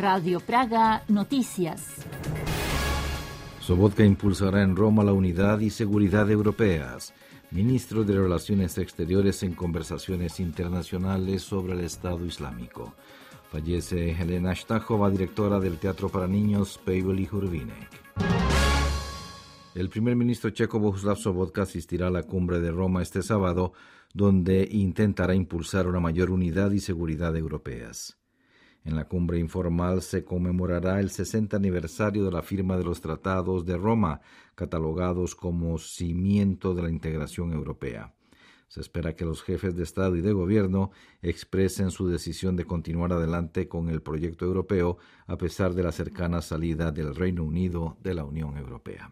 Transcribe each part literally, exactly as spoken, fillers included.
Radio Praga Noticias. Sobotka impulsará en Roma la unidad y seguridad europeas. Ministro de Relaciones Exteriores en conversaciones internacionales sobre el Estado Islámico. Fallece Helena Štáchová, directora del Teatro para Niños Pavel y Hurvinek. El primer ministro checo Bohuslav Sobotka asistirá a la cumbre de Roma este sábado, donde intentará impulsar una mayor unidad y seguridad europeas. En la cumbre informal se conmemorará el sesenta aniversario de la firma de los Tratados de Roma, catalogados como cimiento de la integración europea. Se espera que los jefes de Estado y de Gobierno expresen su decisión de continuar adelante con el proyecto europeo a pesar de la cercana salida del Reino Unido de la Unión Europea.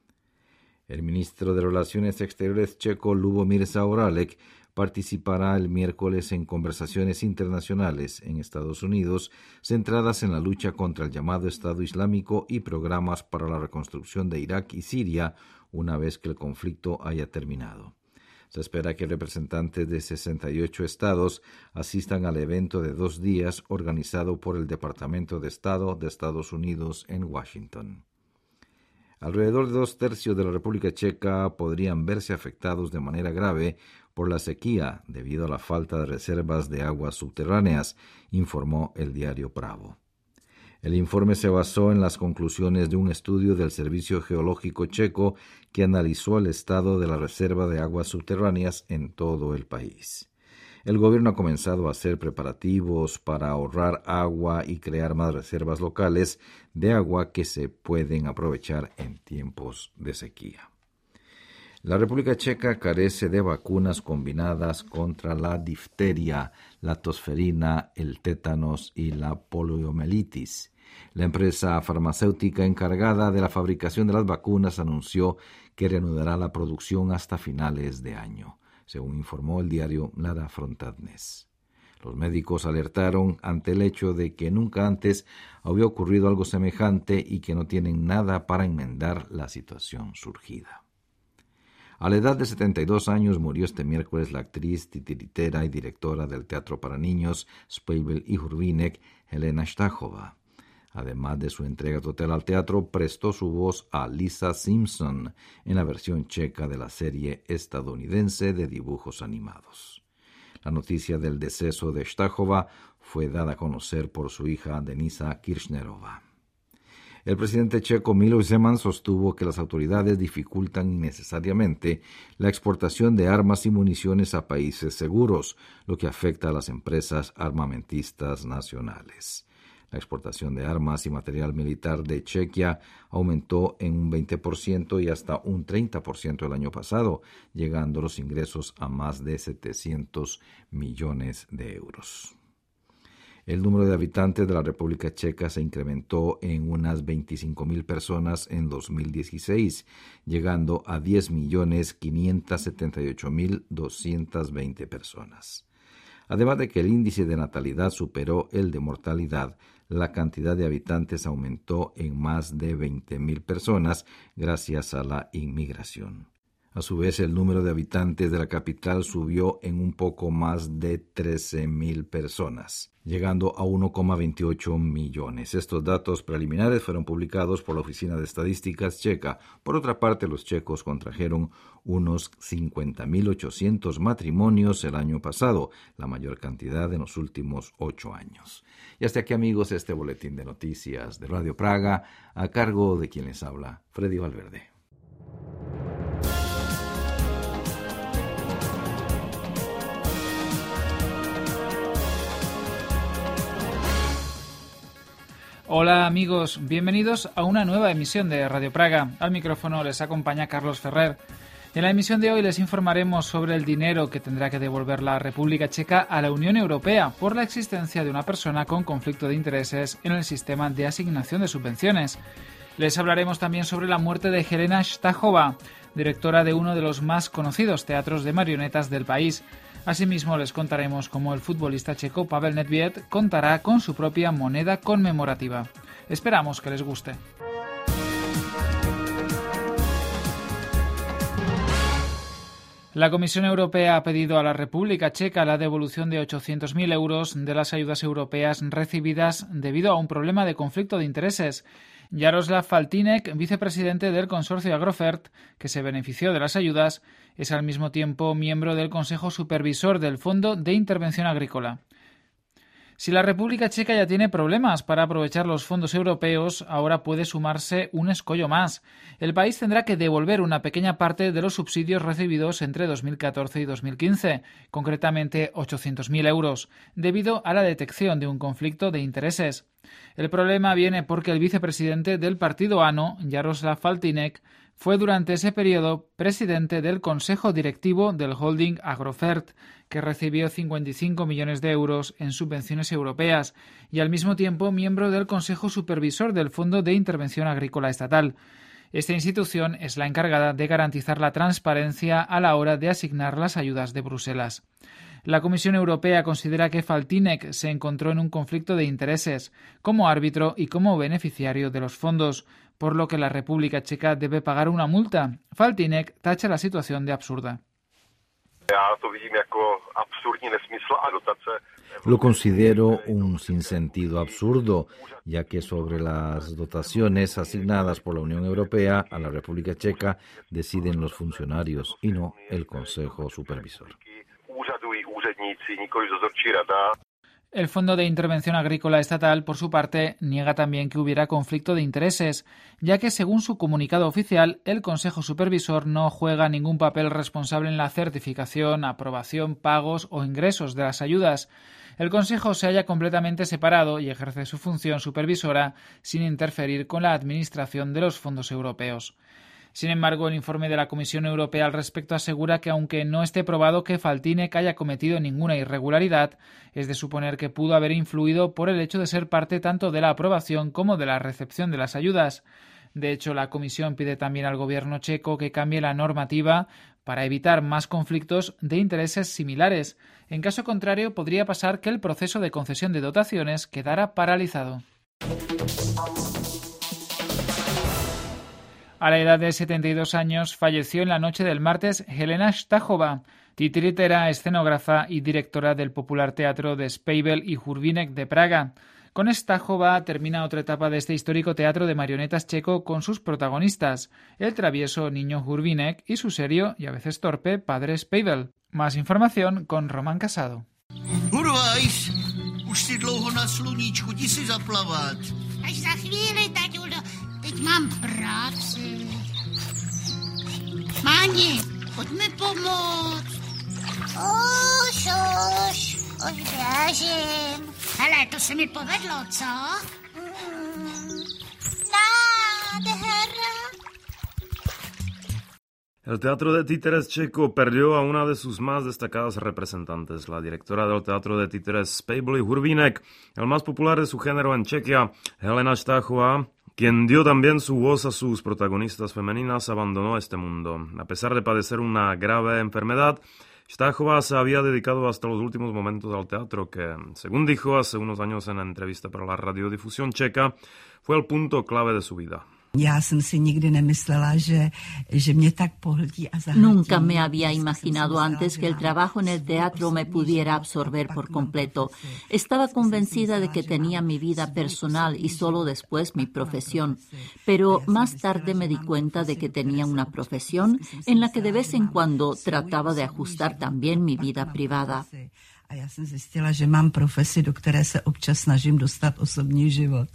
El ministro de Relaciones Exteriores checo Lubomír Zaorálek participará el miércoles en conversaciones internacionales en Estados Unidos centradas en la lucha contra el llamado Estado Islámico y programas para la reconstrucción de Irak y Siria una vez que el conflicto haya terminado. Se espera que representantes de sesenta y ocho estados asistan al evento de dos días organizado por el Departamento de Estado de Estados Unidos en Washington. Alrededor de dos tercios de la República Checa podrían verse afectados de manera grave por la sequía debido a la falta de reservas de aguas subterráneas, informó el diario Pravo. El informe se basó en las conclusiones de un estudio del Servicio Geológico checo que analizó el estado de la reserva de aguas subterráneas en todo el país. El gobierno ha comenzado a hacer preparativos para ahorrar agua y crear más reservas locales de agua que se pueden aprovechar en tiempos de sequía. La República Checa carece de vacunas combinadas contra la difteria, la tosferina, el tétanos y la poliomielitis. La empresa farmacéutica encargada de la fabricación de las vacunas anunció que reanudará la producción hasta finales de año, según informó el diario Mladá Fronta Dnes. Los médicos alertaron ante el hecho de que nunca antes había ocurrido algo semejante y que no tienen nada para enmendar la situación surgida. A la edad de setenta y dos años murió este miércoles la actriz, titiritera y directora del Teatro para Niños Pavel y Hurvinek, Helena Štáchová. Además de su entrega total al teatro, prestó su voz a Lisa Simpson en la versión checa de la serie estadounidense de dibujos animados. La noticia del deceso de Štáchová fue dada a conocer por su hija Denisa Kirchnerová. El presidente checo Miloš Zeman sostuvo que las autoridades dificultan innecesariamente la exportación de armas y municiones a países seguros, lo que afecta a las empresas armamentistas nacionales. La exportación de armas y material militar de Chequia aumentó en un veinte por ciento y hasta un treinta por ciento el año pasado, llegando los ingresos a más de setecientos millones de euros. El número de habitantes de la República Checa se incrementó en unas veinticinco mil personas en dos mil dieciséis, llegando a diez millones quinientos setenta y ocho mil doscientas veinte personas. Además de que el índice de natalidad superó el de mortalidad, la cantidad de habitantes aumentó en más de veinte mil personas gracias a la inmigración. A su vez, el número de habitantes de la capital subió en un poco más de trece mil personas, llegando a uno coma veintiocho millones. Estos datos preliminares fueron publicados por la Oficina de Estadísticas checa. Por otra parte, los checos contrajeron unos cincuenta mil ochocientos matrimonios el año pasado, la mayor cantidad en los últimos ocho años. Y hasta aquí, amigos, este boletín de noticias de Radio Praga, a cargo de quien les habla, Freddy Valverde. Hola amigos, bienvenidos a una nueva emisión de Radio Praga. Al micrófono les acompaña Carlos Ferrer. En la emisión de hoy les informaremos sobre el dinero que tendrá que devolver la República Checa a la Unión Europea por la existencia de una persona con conflicto de intereses en el sistema de asignación de subvenciones. Les hablaremos también sobre la muerte de Helena Štáchová, directora de uno de los más conocidos teatros de marionetas del país. Asimismo, les contaremos cómo el futbolista checo Pavel Nedvěd contará con su propia moneda conmemorativa. Esperamos que les guste. La Comisión Europea ha pedido a la República Checa la devolución de ochocientos mil euros de las ayudas europeas recibidas debido a un problema de conflicto de intereses. Jaroslav Faltýnek, vicepresidente del consorcio Agrofert, que se benefició de las ayudas, es al mismo tiempo miembro del Consejo Supervisor del Fondo de Intervención Agrícola. Si la República Checa ya tiene problemas para aprovechar los fondos europeos, ahora puede sumarse un escollo más. El país tendrá que devolver una pequeña parte de los subsidios recibidos entre dos mil catorce y dos mil quince, concretamente ochocientos mil euros, debido a la detección de un conflicto de intereses. El problema viene porque el vicepresidente del partido ANO, Jaroslav Faltýnek, fue durante ese periodo presidente del Consejo Directivo del holding Agrofert, que recibió cincuenta y cinco millones de euros en subvenciones europeas, y al mismo tiempo miembro del Consejo Supervisor del Fondo de Intervención Agrícola Estatal. Esta institución es la encargada de garantizar la transparencia a la hora de asignar las ayudas de Bruselas. La Comisión Europea considera que Faltýnek se encontró en un conflicto de intereses como árbitro y como beneficiario de los fondos, por lo que la República Checa debe pagar una multa. Faltýnek tacha la situación de absurda. Lo considero un sinsentido absurdo, ya que sobre las dotaciones asignadas por la Unión Europea a la República Checa deciden los funcionarios y no el Consejo Supervisor. El Fondo de Intervención Agrícola Estatal, por su parte, niega también que hubiera conflicto de intereses, ya que, según su comunicado oficial, el Consejo Supervisor no juega ningún papel responsable en la certificación, aprobación, pagos o ingresos de las ayudas. El Consejo se halla completamente separado y ejerce su función supervisora sin interferir con la administración de los fondos europeos. Sin embargo, el informe de la Comisión Europea al respecto asegura que, aunque no esté probado que Faltýnek haya cometido ninguna irregularidad, es de suponer que pudo haber influido por el hecho de ser parte tanto de la aprobación como de la recepción de las ayudas. De hecho, la Comisión pide también al gobierno checo que cambie la normativa para evitar más conflictos de intereses similares. En caso contrario, podría pasar que el proceso de concesión de dotaciones quedara paralizado. A la edad de setenta y dos años falleció en la noche del martes Helena Stachova, titiritera, escenógrafa y directora del popular teatro de Spejbel y Hurbinek de Praga. Con Stachova termina otra etapa de este histórico teatro de marionetas checo con sus protagonistas, el travieso niño Hurbinek y su serio y a veces torpe padre Spejbel. Más información con Román Casado. Urvajš, už si dlouho na sluníčku, jdi si zaplavat. Až za chvíli, taťulo. Teď mám práci. Máni, pojď mi pomoct. Už, už, už běžím. Hele, to se mi povedlo, co? Mm, nádhera. El Teatro de Títeres checo perdió a una de sus más destacadas representantes, la directora del Teatro de Títeres Spejbel y Hurbinek, el más popular de su género en Chequia, Helena Stachova, quien dio también su voz a sus protagonistas femeninas, abandonó este mundo. A pesar de padecer una grave enfermedad, Stachova se había dedicado hasta los últimos momentos al teatro, que, según dijo hace unos años en la entrevista para la radiodifusión checa, fue el punto clave de su vida. Nunca me había imaginado antes que el trabajo en el teatro me pudiera absorber por completo. Estaba convencida de que tenía mi vida personal y solo después mi profesión. Pero más tarde me di cuenta de que tenía una profesión en la que de vez en cuando trataba de ajustar también mi vida privada. A já jsem zjistila, že mám profesi, do které se občas snažím dostat osobní život.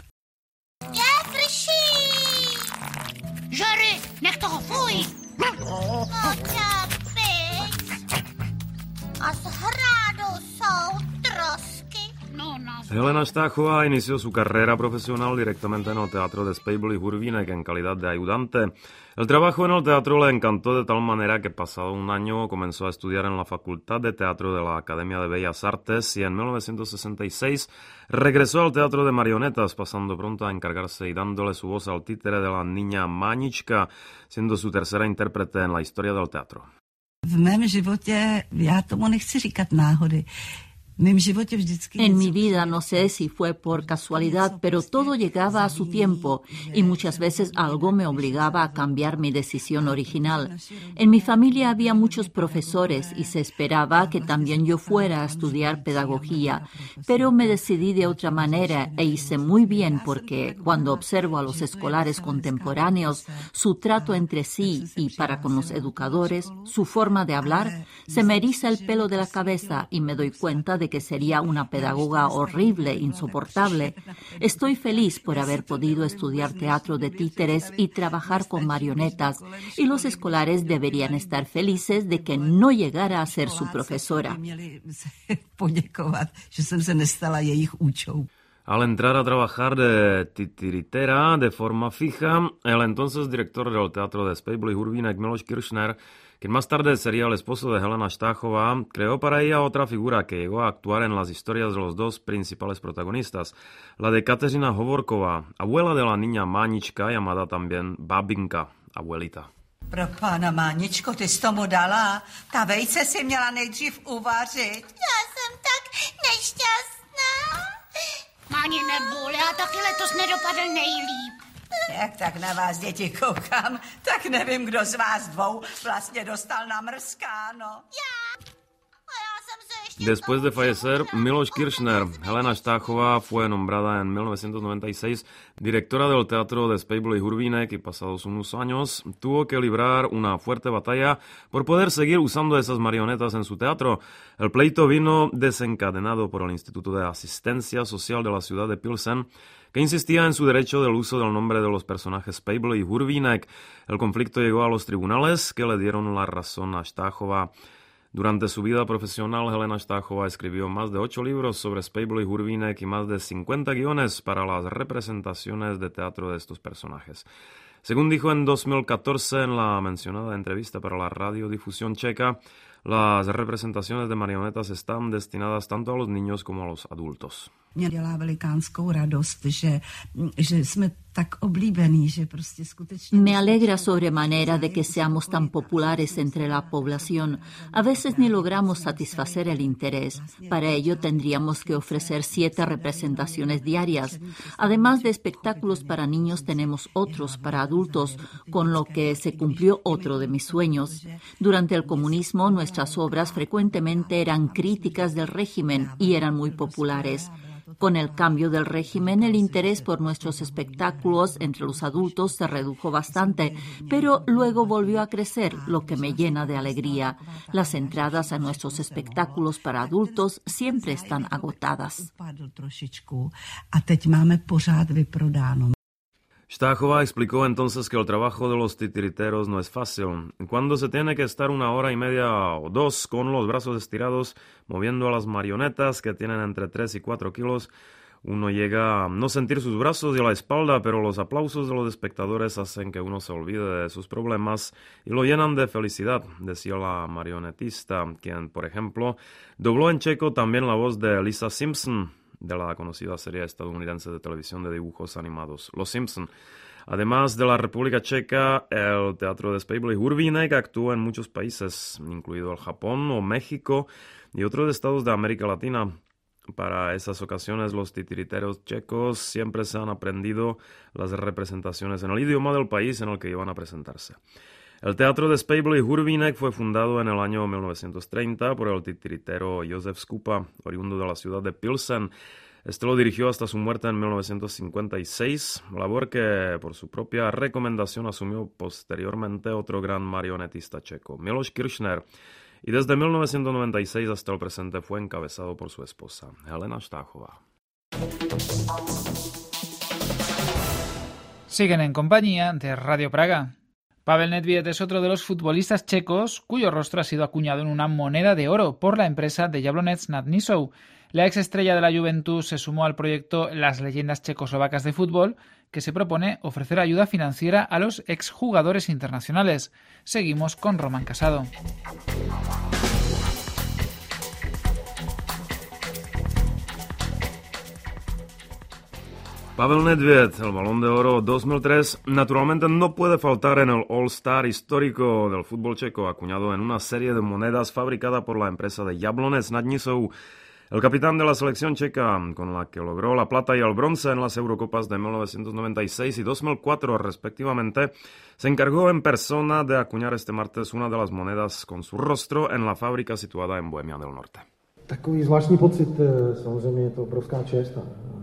Žary, nech toho fuj! No čapit! A z hradu jsou trosky. No, no. Helena Stachova inició su carrera profesional directamente en el teatro de Spejbel y Hurbinek en calidad de ayudante. El trabajo en el teatro le encantó de tal manera que pasado un año comenzó a estudiar en la Facultad de Teatro de la Academia de Bellas Artes y en mil novecientos sesenta y seis regresó al teatro de marionetas, pasando pronto a encargarse y dándole su voz al títere de la niña Mánička, siendo su tercera intérprete en la historia del teatro. V mém životě, já tomu nechci říkat náhody, En mi vida, no sé si fue por casualidad, pero todo llegaba a su tiempo y muchas veces algo me obligaba a cambiar mi decisión original. En mi familia había muchos profesores y se esperaba que también yo fuera a estudiar pedagogía, pero me decidí de otra manera e hice muy bien porque cuando observo a los escolares contemporáneos, su trato entre sí y para con los educadores, su forma de hablar, se me eriza el pelo de la cabeza y me doy cuenta de que sería una pedagoga horrible, insoportable. Estoy feliz por haber podido estudiar teatro de títeres y trabajar con marionetas, y los escolares deberían estar felices de que no llegara a ser su profesora. Al entrar a trabajar de titiritera de forma fija, el entonces director del teatro de Spejbly Hurvínek, Miloš Kirchner, quien más tarde sería el esposo de Helena Štáchová, creó para ella otra figura que llegó a actuar en las historias de los dos principales protagonistas, la de Kateřina Hovorková, abuela de la niña Mánička, llamada también Babinka, abuelita. Pro pána Máničko, ty jsi tomu dala? Ta vejce si měla nejdřív uvařit. Já jsem tak nešťastná. Máni, nebůle, já taky letos nedopadl nejlíp. Jak tak na vás, děti, koukám, tak nevím, kdo z vás dvou vlastně dostal namrskáno. Já. A já jsem se ještě... Después de fallecer Miloš Kirchner, Helena Štáchová fue nombrada en mil novecientos noventa y seis directora del teatro de Spejbly Hurvínek y pasados unos años tuvo que librar una fuerte batalla por poder seguir usando esas marionetas en su teatro. El pleito vino desencadenado por el Instituto de Asistencia Social de la ciudad de Pilsen, que insistía en su derecho del uso del nombre de los personajes Spejbly y Hurvínek. El conflicto llegó a los tribunales, que le dieron la razón a Štáchová. Durante su vida profesional, Helena Štáchová escribió más de ocho libros sobre Spejbly Hurvínek y más de cincuenta guiones para las representaciones de teatro de estos personajes. Según dijo en dos mil catorce en la mencionada entrevista para la radiodifusión checa, las representaciones de marionetas están destinadas tanto a los niños como a los adultos. Mě dělá velikánskou radost, že, že jsme tak oblíbení, že prostě skutečně... Me alegra sobremanera de que seamos tan populares entre la población. A veces ni logramos satisfacer el interés. Para ello tendríamos que ofrecer siete representaciones diarias. Además de espectáculos para niños, tenemos otros para adultos, con lo que se cumplió otro de mis sueños. Durante el comunismo, nuestras obras frecuentemente eran críticas del régimen y eran muy populares. Con el cambio del régimen, el interés por nuestros espectáculos entre los adultos se redujo bastante, pero luego volvió a crecer, lo que me llena de alegría. Las entradas a nuestros espectáculos para adultos siempre están agotadas. A teď máme pořád vyprodáno. Štáchová explicó entonces que el trabajo de los titiriteros no es fácil. Cuando se tiene que estar una hora y media o dos con los brazos estirados, moviendo a las marionetas que tienen entre tres y cuatro kilos, uno llega a no sentir sus brazos y la espalda, pero los aplausos de los espectadores hacen que uno se olvide de sus problemas y lo llenan de felicidad, decía la marionetista, quien, por ejemplo, dobló en checo también la voz de Lisa Simpson, de la conocida serie estadounidense de televisión de dibujos animados, Los Simpson. Además de la República Checa, el teatro de Spejbly Hurvínek actuó en muchos países, incluido el Japón o México y otros estados de América Latina. Para esas ocasiones, los titiriteros checos siempre se han aprendido las representaciones en el idioma del país en el que iban a presentarse. El teatro de Spejbly Hurvínek fue fundado en el año mil novecientos treinta por el titiritero Josef Skupa, oriundo de la ciudad de Pilsen. Este lo dirigió hasta su muerte en mil novecientos cincuenta y seis, labor que por su propia recomendación asumió posteriormente otro gran marionetista checo, Miloš Kirchner, y desde mil novecientos noventa y seis hasta el presente fue encabezado por su esposa, Helena Štáchová. Siguen en compañía de Radio Praga. Pavel Nedvěd es otro de los futbolistas checos cuyo rostro ha sido acuñado en una moneda de oro por la empresa de Jablonec nad Nisou. La exestrella de la Juventus se sumó al proyecto Las leyendas checoslovacas de fútbol, que se propone ofrecer ayuda financiera a los exjugadores internacionales. Seguimos con Román Casado. Pavel Nedvěd, el Balón de Oro dos mil tres, naturalmente no puede faltar en el All-Star histórico del fútbol checo, acuñado en una serie de monedas fabricada por la empresa de Jablonec nad Nisou. El capitán de la selección checa, con la que logró la plata y el bronce en las Eurocopas de mil novecientos noventa y seis y dos mil cuatro respectivamente, se encargó en persona de acuñar este martes una de las monedas con su rostro en la fábrica situada en Bohemia del Norte. Takový zvláštní pocit, samozřejmě je to obrovská čest.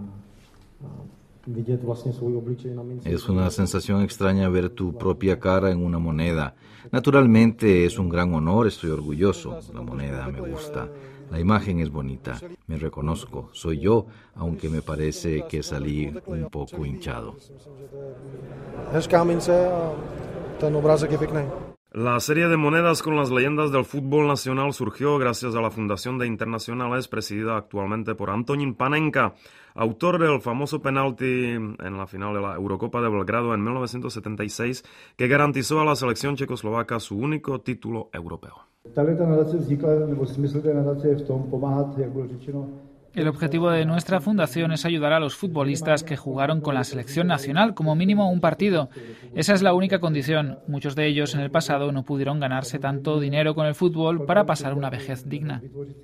Vidět vlastně svůj obličej na minci. Es una sensación extraña ver tu propia cara en una moneda. Naturalmente es un gran honor, estoy orgulloso. La moneda me gusta. La imagen es bonita. Me reconozco. Soy yo, aunque me parece que salí un poco hinchado. Hezká mince a ten obrázek je pěkný. La serie de monedas con las leyendas del fútbol nacional surgió gracias a la Fundación de Internacionales, presidida actualmente por Antonín Panenka, autor del famoso penalti en la final de la Eurocopa de Belgrado en mil novecientos setenta y seis, que garantizó a la selección checoslovaca su único título europeo. Tahle ta nadace vznikla, nebo smysl té nadace je v tom pomáhat, jak bylo řečeno. El objetivo de nuestra fundación es ayudar a los futbolistas que jugaron con la selección nacional, como mínimo un partido. Esa es la única condición. Muchos de ellos en el pasado no pudieron ganarse tanto dinero con el fútbol para pasar una vejez digna.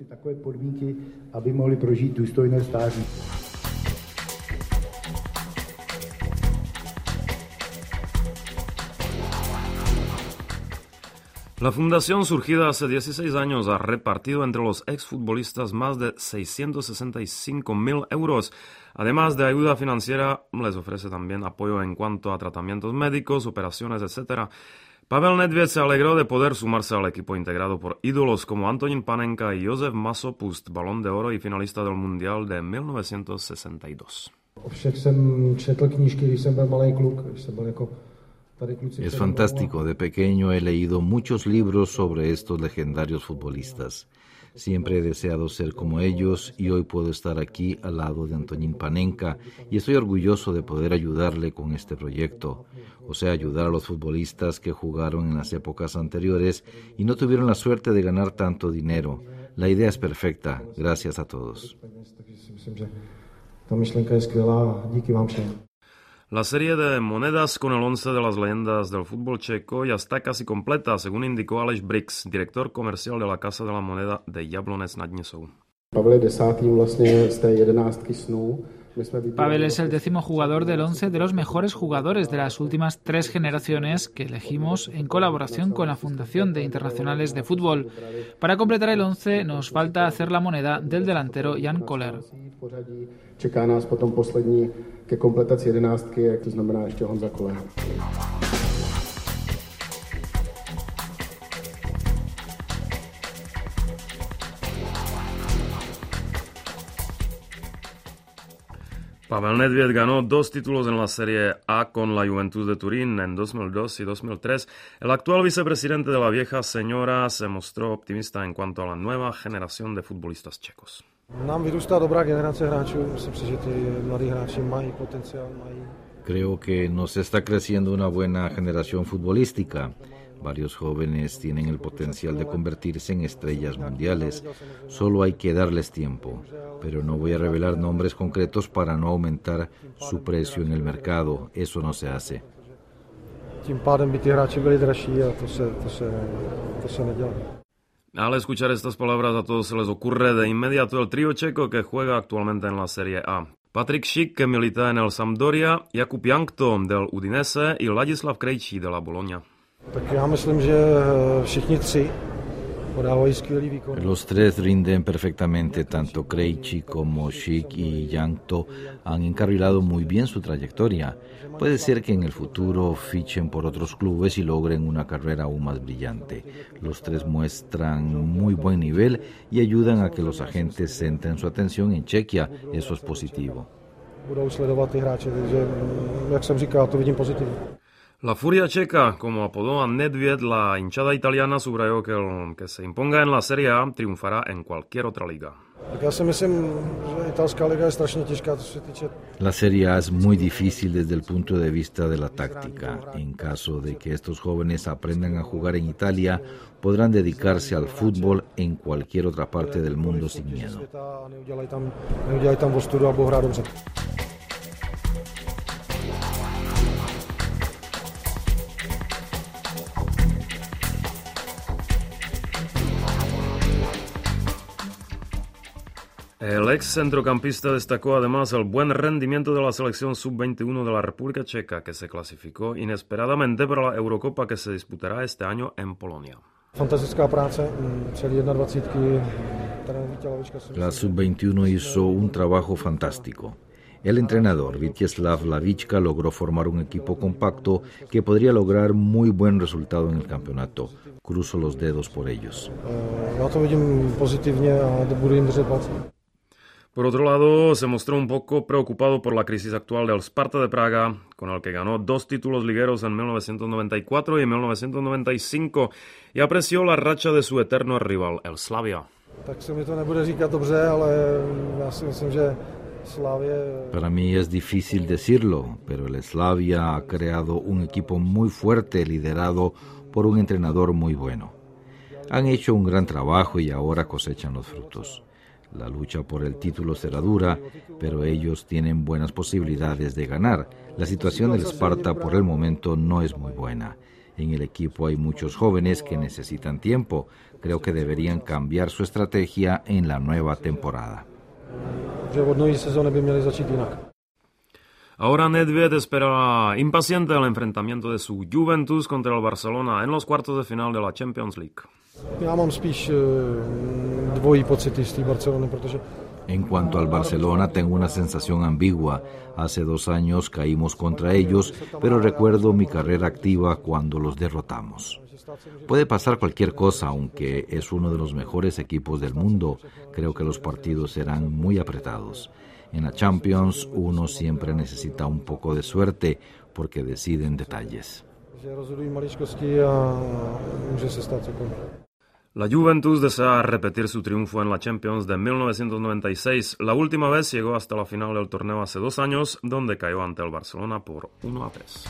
La fundación, surgida hace dieciséis años, ha repartido entre los exfutbolistas más de seiscientos sesenta y cinco mil euros. Además de ayuda financiera, les ofrece también apoyo en cuanto a tratamientos médicos, operaciones, etcétera. Pavel Nedvěd se alegró de poder sumarse al equipo integrado por ídolos como Antonín Panenka y Josef Masopust, Balón de Oro y finalista del Mundial de mil novecientos sesenta y dos. O všech jsem četl knížky, když jsem byl malý kluk, když jsem byl jako... Es fantástico. De pequeño he leído muchos libros sobre estos legendarios futbolistas. Siempre he deseado ser como ellos y hoy puedo estar aquí al lado de Antonín Panenka y estoy orgulloso de poder ayudarle con este proyecto. O sea, ayudar a los futbolistas que jugaron en las épocas anteriores y no tuvieron la suerte de ganar tanto dinero. La idea es perfecta. Gracias a todos. Ta myšlenka je skvělá. Díky vám všem. La serie de monedas con el once de las leyendas del fútbol checo ya está casi completa, según indicó Aleš Brix, director comercial de la Casa de la Moneda de Jablonec nad Nisou. Pavel je desátým vlastně z té jedenáctky snů. Pavel es el décimo jugador del once de los mejores jugadores de las últimas tres generaciones que elegimos en colaboración con la Fundación de Internacionales de Fútbol. Para completar el once nos falta hacer la moneda del delantero Jan Koller. Čeká nás potom poslední ke kompletaci jedenáctky, jak to znamená ještě Honza Koller. Pavel Nedvěd ganó dos títulos en la Serie A con la Juventud de Turín en dos mil dos y dos mil tres. El actual vicepresidente de la vieja señora se mostró optimista en cuanto a la nueva generación de futbolistas checos. Nám vyrůstá dobrá generace hráčů, myslím si, že ty mladí hráči mají potenciál, mají... Creo que nos está creciendo una buena generación futbolística. Varios jóvenes tienen el potencial de convertirse en estrellas mundiales. Solo hay que darles tiempo. Pero no voy a revelar nombres concretos para no aumentar su precio en el mercado. Eso no se hace. Tím pádem by ty hráči byli dražší a to se, to se, to se nedělá. Al escuchar estas palabras a todos se les ocurre de inmediato el trío checo que juega actualmente en la Serie A. Patrik Schick, que milita en el Sampdoria, Jakub Jankto del Udinese y Ladislav Krejčí de la Bologna. Tak já myslím, že všichni tři podávají skvělý výkon. Los tres rinden perfectamente, tanto Krejčí como Schick y Jankto han encarrilado muy bien su trayectoria. Puede ser que en el futuro fichen por otros clubes y logren una carrera aún más brillante. Los tres muestran muy buen nivel y ayudan a que los agentes centren su atención en Chequia. Eso es positivo. Budou sledovat ty hráče, takže jak jsem říkal, to vidím pozitivně. La Furia checa, como apodó a Nedvěd, la hinchada italiana subrayó que el que se imponga en la Serie A triunfará en cualquier otra liga. Tak já si myslím, že italská liga je strašně těžká, co se týče... La Serie A es muy difícil desde el punto de vista de la táctica. En caso de que estos jóvenes aprendan a jugar en Italia, podrán dedicarse al fútbol en cualquier otra parte del mundo sin miedo. Neudělají tam, neudělají tam ostudu a budou hrát dobře. El ex centrocampista destacó además el buen rendimiento de la selección sub veintiuno de la República Checa, que se clasificó inesperadamente para la Eurocopa que se disputará este año en Polonia. Fantastická práce, celý jednadvacítky. La sub veintiuno hizo un trabajo fantástico. El entrenador Vítězslav Lavička logró formar un equipo compacto que podría lograr muy buen resultado en el campeonato. Cruzo los dedos por ellos. Já to vidím pozitivně a budu jim držet palce. Por otro lado, se mostró un poco preocupado por la crisis actual del Sparta de Praga, con el que ganó dos títulos ligueros en mil novecientos noventa y cuatro y en mil novecientos noventa y cinco, y apreció la racha de su eterno rival, el Slavia. Tak se mi to nebude říkat dobře, ale já si myslím, že Slavia... Para mí es difícil decirlo, pero el Slavia ha creado un equipo muy fuerte liderado por un entrenador muy bueno. Han hecho un gran trabajo y ahora cosechan los frutos. La lucha por el título será dura, pero ellos tienen buenas posibilidades de ganar. La situación del Sparta por el momento no es muy buena. En el equipo hay muchos jóvenes que necesitan tiempo. Creo que deberían cambiar su estrategia en la nueva temporada. Ahora Nedvěd espera impaciente el enfrentamiento de su Juventus contra el Barcelona en los cuartos de final de la Champions League. Já mám spíš dvojí pocity z té Barcelony, protože... En cuanto al Barcelona, tengo una sensación ambigua. Hace dos años caímos contra ellos, pero recuerdo mi carrera activa cuando los derrotamos. Puede pasar cualquier cosa, aunque es uno de los mejores equipos del mundo. Creo que los partidos serán muy apretados. En la Champions, uno siempre necesita un poco de suerte, porque deciden detalles. La Juventus desea repetir su triunfo en la Champions de mil novecientos noventa y seis. La última vez llegó hasta la final del torneo hace dos años, donde cayó ante el Barcelona por uno a tres.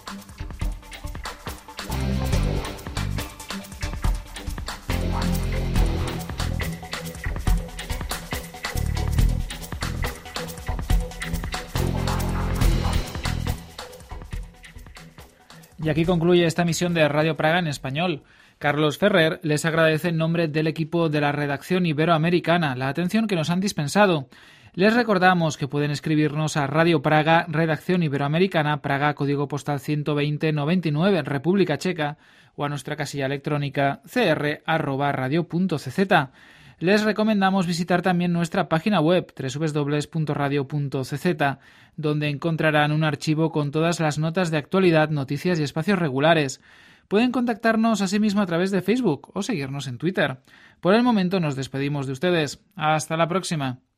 Y aquí concluye esta emisión de Radio Praga en español. Carlos Ferrer les agradece en nombre del equipo de la redacción iberoamericana la atención que nos han dispensado. Les recordamos que pueden escribirnos a Radio Praga, redacción iberoamericana, Praga, código postal ciento veinte noventa y nueve, República Checa, o a nuestra casilla electrónica c r arroba radio punto c z. Les recomendamos visitar también nuestra página web doble u doble u doble u punto radio punto c z, donde encontrarán un archivo con todas las notas de actualidad, noticias y espacios regulares. Pueden contactarnos asimismo a través de Facebook o seguirnos en Twitter. Por el momento nos despedimos de ustedes. Hasta la próxima.